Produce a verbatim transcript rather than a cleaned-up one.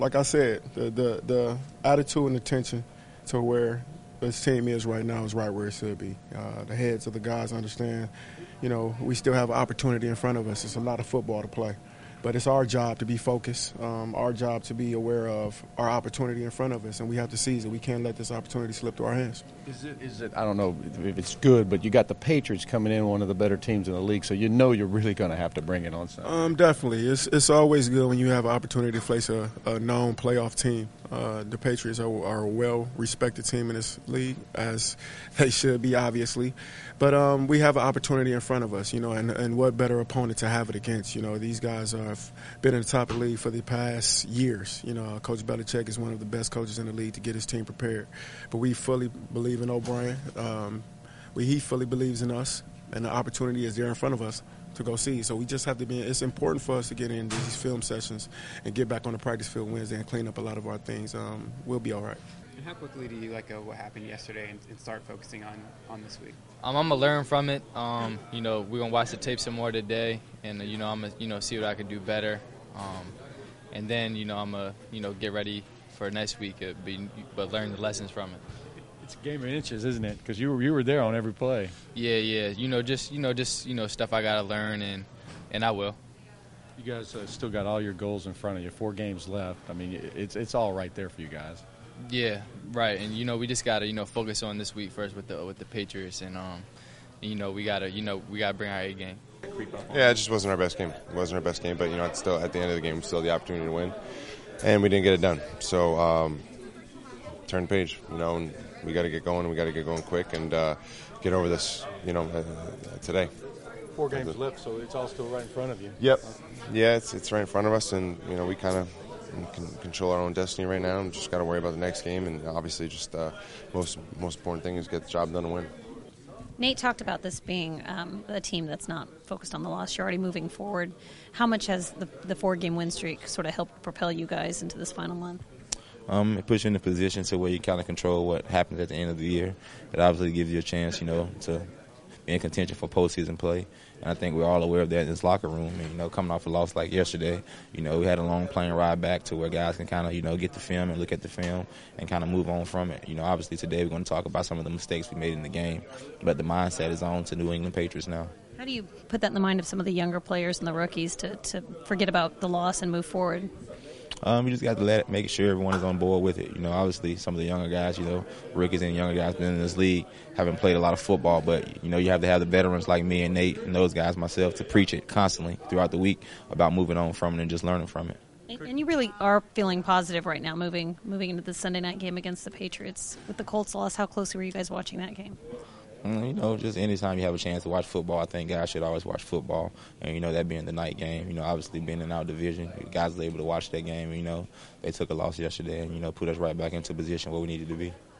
like I said, the, the, the attitude and attention to where this team is right now is right where it should be. Uh, the heads of the guys understand, you know, we still have an opportunity in front of us. It's a lot of football to play. But it's our job to be focused, um, our job to be aware of our opportunity in front of us, and we have to seize it. We can't let this opportunity slip through our hands. Is it, is it, I don't know if it's good, but you got the Patriots coming in, one of the better teams in the league, so you know you're really going to have to bring it on Sunday. Um, definitely. It's it's always good when you have an opportunity to face a, a known playoff team. Uh, the Patriots are, are a well-respected team in this league, as they should be, obviously. But um, we have an opportunity in front of us, you know, and, and what better opponent to have it against? You know, these guys have been in the top of the league for the past years. You know, Coach Belichick is one of the best coaches in the league to get his team prepared. But we fully believe in O'Brien. Um, we, he fully believes in us, and the opportunity is there in front of us to go see. So we just have to be – it's important for us to get in these film sessions and get back on the practice field Wednesday and clean up a lot of our things. Um, we'll be all right. And how quickly do you let go of what happened yesterday and, and start focusing on, on this week? Um, I'm going to learn from it. Um, you know, we're going to watch the tape some more today, and, uh, you know, I'm going to, you know, see what I can do better. Um, and then, you know, I'm going to, you know, get ready for next week, uh, be, but learn the lessons from it. It's a game of inches, isn't it? Because you were, you were there on every play. Yeah, yeah. You know, just, you know, just, you know, stuff I got to learn, and, and I will. You guys uh, still got all your goals in front of you, four games left. I mean, it's it's all right there for you guys. Yeah, right. And, you know, we just got to, you know, focus on this week first with the with the Patriots. And, um, you know, we got to, you know, we got to bring our A game. Yeah, it just wasn't our best game. It wasn't our best game, but, you know, it's still at the end of the game, we still had the opportunity to win. And we didn't get it done. So, um, turn the page, you know, and we got to get going. We got to get going quick and uh, get over this, you know, uh, today. Four games left, so it's all still right in front of you. Yep. Yeah, it's it's right in front of us, and, you know, we kind of can control our own destiny right now, and just got to worry about the next game. And obviously, just uh, most most important thing is get the job done and win. Nate talked about this being um, a team that's not focused on the loss. You're already moving forward. How much has the, the four-game win streak sort of helped propel you guys into this final month? Um, it puts you in a position to where you kind of control what happens at the end of the year. It obviously gives you a chance, you know, to be in contention for postseason play. And I think we're all aware of that in this locker room. And, you know, coming off a loss like yesterday, you know, we had a long plane ride back to where guys can kind of, you know, get the film and look at the film and kind of move on from it. You know, obviously today we're going to talk about some of the mistakes we made in the game, but the mindset is on to New England Patriots now. How do you put that in the mind of some of the younger players and the rookies to, to forget about the loss and move forward? Um, you just got to let it, make sure everyone is on board with it. You know, obviously some of the younger guys, you know, rookies and younger guys been in this league, haven't played a lot of football, but, you know, you have to have the veterans like me and Nate and those guys, myself, to preach it constantly throughout the week about moving on from it and just learning from it. And you really are feeling positive right now moving moving into the Sunday night game against the Patriots. With the Colts loss, how closely were you guys watching that game? Mm, you know, just anytime you have a chance to watch football, I think guys should always watch football. And, you know, that being the night game, you know, obviously being in our division, guys were able to watch that game. You know, they took a loss yesterday and, you know, put us right back into position where we needed to be.